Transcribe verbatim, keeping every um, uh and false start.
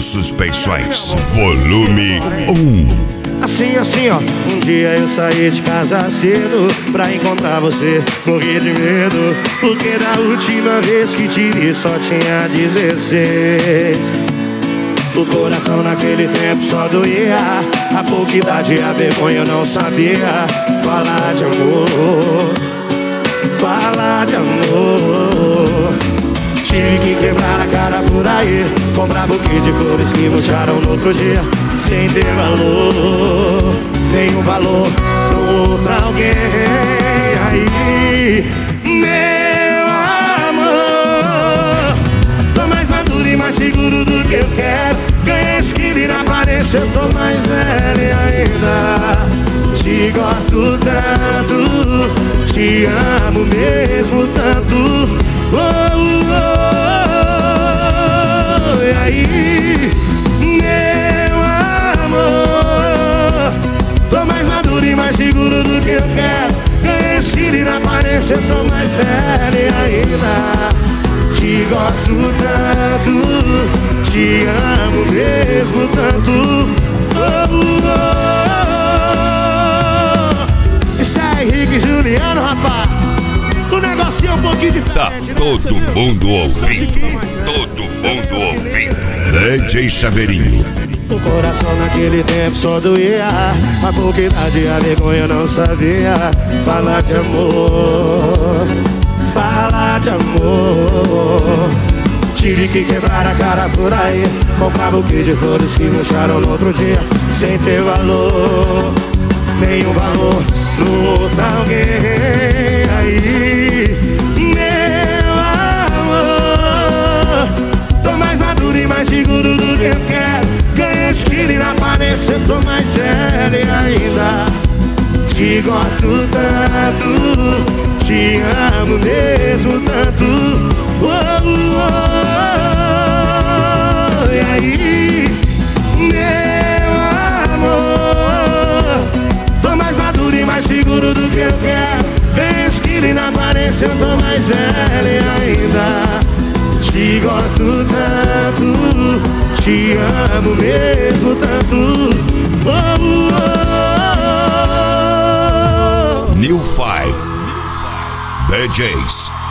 Suspeições, volume um. Assim, assim, ó. Um dia eu saí de casa cedo pra encontrar você. Morri de medo, porque da última vez que te vi só tinha dezesseis. O coração naquele tempo só doía. A pouca idade e a vergonha eu não sabia falar de amor, falar de amor. Tive que quebrar a cara por aí, comprar buquê de flores que murcharam no outro dia, sem ter valor, nenhum valor pra outra alguém. Aí, meu amor, tô mais maduro e mais seguro do que eu quero. Ganhei esquina e na aparência eu tô mais velho ainda. Te gosto tanto, te amo mesmo tanto. Oh, oh, oh, e aí, meu amor, tô mais maduro e mais seguro do que eu quero. Ganhei estilo e na aparência eu tô mais sério ainda. Te gosto tanto, te amo mesmo tanto. Oh, oh, oh. Isso é Henrique e Juliano, rapaz. O negócio é um pouquinho diferente. Tá todo mundo ouvindo, todo mundo ouvindo. D J Chaveirinho. O coração naquele tempo só doía. A pouca idade e a vergonha eu não sabia falar de amor, falar de amor. Tive que quebrar a cara por aí, comprar buquê de flores que murcharam no outro dia, sem ter valor, nenhum valor pro outro alguém. Aí, meu amor, tô mais maduro e mais seguro do que eu quero. Ganhei esquina e na aparência eu tô mais sério ainda. Te gosto tanto, te amo mesmo tanto. Oh, oh, oh. E aí, meu amor, tô mais maduro e mais seguro do que eu quero. Ganhei esquina e na aparência eu tô mais velho ainda. Te gosto tanto, te amo mesmo tanto. Oh, oh, oh. New Five D Js.